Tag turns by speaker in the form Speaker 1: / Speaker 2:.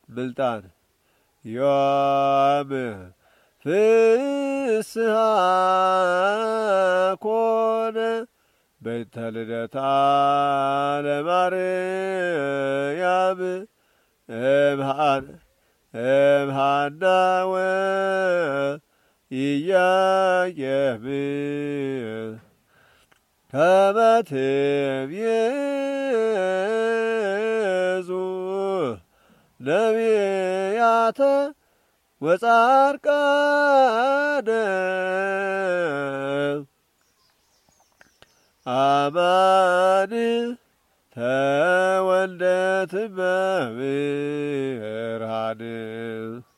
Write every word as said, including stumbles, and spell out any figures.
Speaker 1: ብልጣን ዮም ፍስሐ ኮነ ቤተ ልደታ ለማርያም እምሃን እምሃናወ ኢያቄም ከመ ትቤዙ ነቢያተ ወጻድቃነ አማን ተወልደት በብርሃን